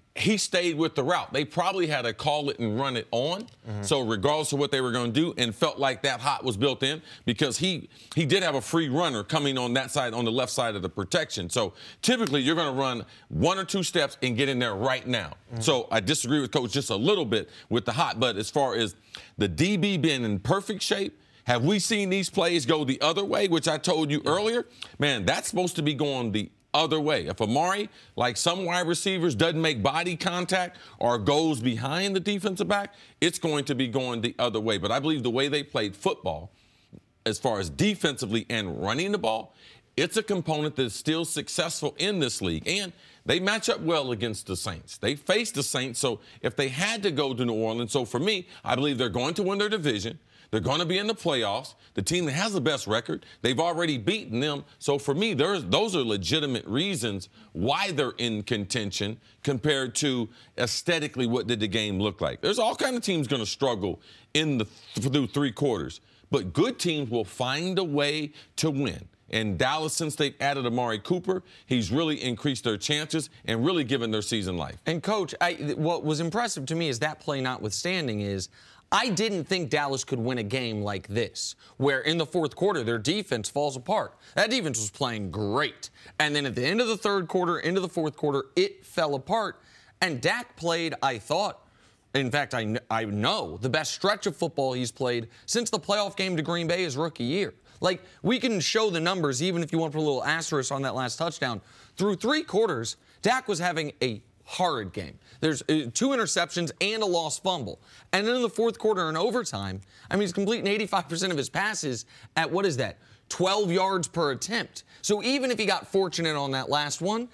he stayed with the route. They probably had to call it and run it on. So regardless of what they were going to do, and felt like that hot was built in because he did have a free runner coming on that side, on the left side of the protection. So typically you're going to run 1 or 2 steps and get in there right now. So I disagree with Coach just a little bit with the hot. But as far as the DB being in perfect shape, have we seen these plays go the other way, which I told you earlier? Man, that's supposed to be going the other way. If Amari, like some wide receivers, doesn't make body contact or goes behind the defensive back, it's going to be going the other way. But I believe the way they played football, as far as defensively and running the ball, it's a component that's still successful in this league. And they match up well against the Saints. They face the Saints, so if they had to go to New Orleans, so for me, I believe they're going to win their division. They're going to be in the playoffs. The team that has the best record, they've already beaten them. So for me, those are legitimate reasons why they're in contention compared to aesthetically what did the game look like. There's all kinds of teams going to struggle through 3 quarters. But good teams will find a way to win. And Dallas, since they've added Amari Cooper, he's really increased their chances and really given their season life. And, Coach, what was impressive to me is that play notwithstanding is I didn't think Dallas could win a game like this, where in the fourth quarter their defense falls apart. That defense was playing great. And then at the end of the third quarter, into the fourth quarter, it fell apart. And Dak played, I thought, in fact, I know, the best stretch of football he's played since the playoff game to Green Bay his rookie year. Like, we can show the numbers, even if you want to put a little asterisk on that last touchdown. Through 3 quarters, Dak was having a horrid game. There's 2 interceptions and a lost fumble. And then in the fourth quarter in overtime, I mean, he's completing 85% of his passes at, what is that, 12 yards per attempt. So even if he got fortunate on that last one,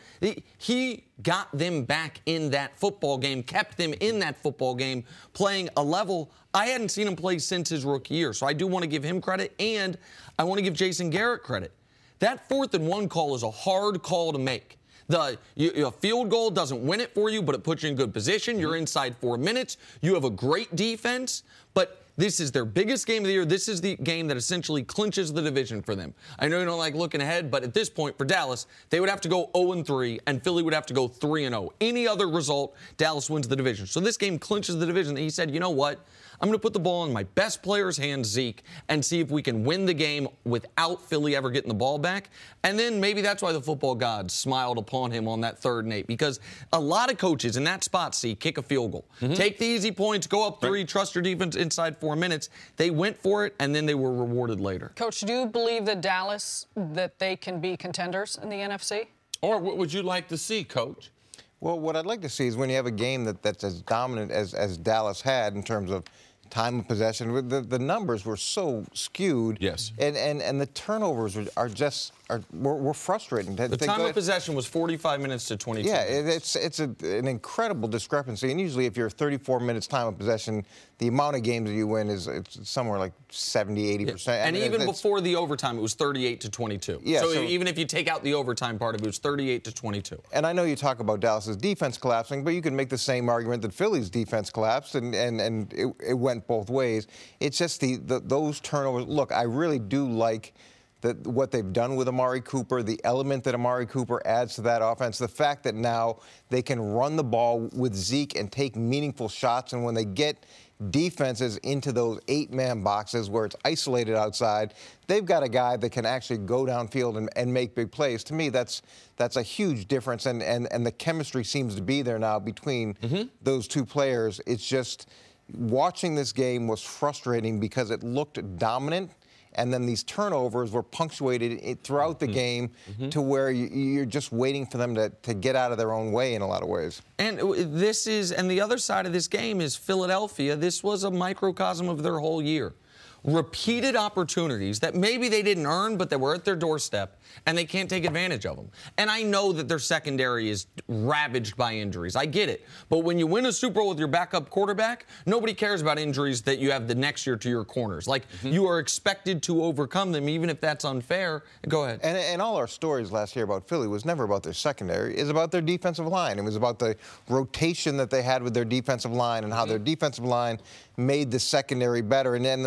he got them back in that football game, kept them in that football game, playing a level I hadn't seen him play since his rookie year. So I do want to give him credit, and I want to give Jason Garrett credit. That 4th and 1 call is a hard call to make. A field goal doesn't win it for you, but it puts you in good position. You're inside 4 minutes. You have a great defense, but this is their biggest game of the year. This is the game that essentially clinches the division for them. I know you don't like looking ahead, but at this point for Dallas, they would have to go 0-3, and Philly would have to go 3-0. Any other result, Dallas wins the division. So this game clinches the division. He said, you know what? I'm going to put the ball in my best player's hands, Zeke, and see if we can win the game without Philly ever getting the ball back. And then maybe that's why the football gods smiled upon him on that 3rd and 8, because a lot of coaches in that spot see kick a field goal. Take the easy points, go up 3, trust your defense inside 4 minutes. They went for it, and then they were rewarded later. Coach, do you believe that Dallas, that they can be contenders in the NFC? Or what would you like to see, Coach? Well, what I'd like to see is when you have a game that's as dominant as Dallas had in terms of time of possession, the numbers were so skewed. Yes. And the turnovers were frustrating. The time of possession was 45 minutes to 22 minutes. It's an incredible discrepancy. And usually if you're 34 minutes time of possession, the amount of games that you win is somewhere like 70, 80%. Yeah. And even before the overtime, it was 38 to 22. Yeah, so even if you take out the overtime part of it, it was 38 to 22. And I know you talk about Dallas's defense collapsing, but you can make the same argument that Philly's defense collapsed, and it went both ways. It's just those turnovers. Look, I really do like what they've done with Amari Cooper, the element that Amari Cooper adds to that offense, the fact that now they can run the ball with Zeke and take meaningful shots, and when they get defenses into those 8-man boxes where it's isolated outside, they've got a guy that can actually go downfield and make big plays. To me, that's a huge difference, and the chemistry seems to be there now between those 2 players. It's just watching this game was frustrating because it looked dominant, and then these turnovers were punctuated throughout the game to where you're just waiting for them to get out of their own way in a lot of ways. And the other side of this game is Philadelphia. This was a microcosm of their whole year. Repeated opportunities that maybe they didn't earn, but that were at their doorstep, and they can't take advantage of them. And I know that their secondary is ravaged by injuries. I get it. But when you win a Super Bowl with your backup quarterback, nobody cares about injuries that you have the next year to your corners. Like, you are expected to overcome them, even if that's unfair. Go ahead. And all our stories last year about Philly was never about their secondary. It was about their defensive line. It was about the rotation that they had with their defensive line and how their defensive line made the secondary better. And then the secondary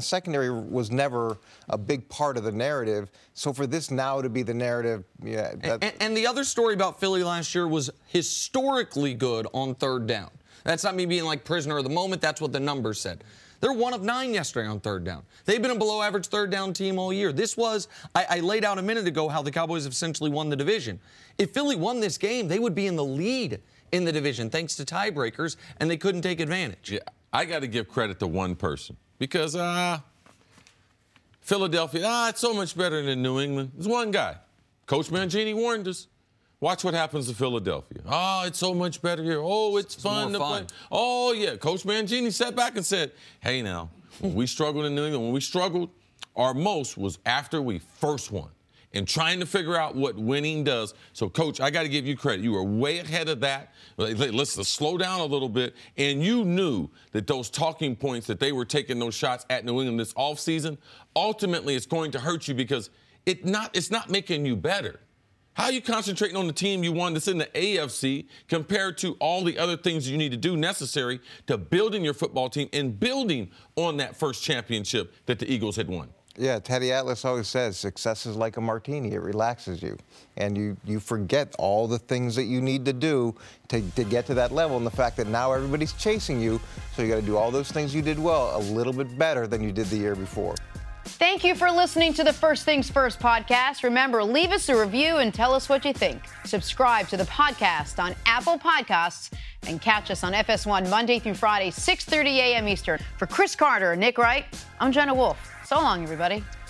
story was never a big part of the narrative. So for this now to be the narrative, yeah. And the other story about Philly last year was historically good on third down. That's not me being like prisoner of the moment. That's what the numbers said. They're 1 of 9 yesterday on third down. They've been a below-average third-down team all year. This was, I laid out a minute ago how the Cowboys have essentially won the division. If Philly won this game, they would be in the lead in the division thanks to tiebreakers, and they couldn't take advantage. Yeah, I got to give credit to one person because Philadelphia, it's so much better than New England. There's one guy. Coach Mangini warned us. Watch what happens to Philadelphia. It's so much better here. It's fun to play. Oh, yeah. Coach Mangini sat back and said, hey, now, when we struggled in New England, when we struggled, our most was after we first won and trying to figure out what winning does. So, Coach, I got to give you credit. You were way ahead of that. Let's slow down a little bit. And you knew that those talking points that they were taking those shots at New England this offseason, ultimately it's going to hurt you because it's not making you better. How are you concentrating on the team you won that's in the AFC compared to all the other things you need to do necessary to building your football team and building on that first championship that the Eagles had won? Yeah, Teddy Atlas always says success is like a martini. It relaxes you. And you forget all the things that you need to do to get to that level, and the fact that now everybody's chasing you, so you got to do all those things you did well a little bit better than you did the year before. Thank you for listening to the First Things First podcast. Remember, leave us a review and tell us what you think. Subscribe to the podcast on Apple Podcasts and catch us on FS1 Monday through Friday, 6:30 a.m. Eastern. For Chris Carter and Nick Wright, I'm Jenna Wolf. So long, everybody.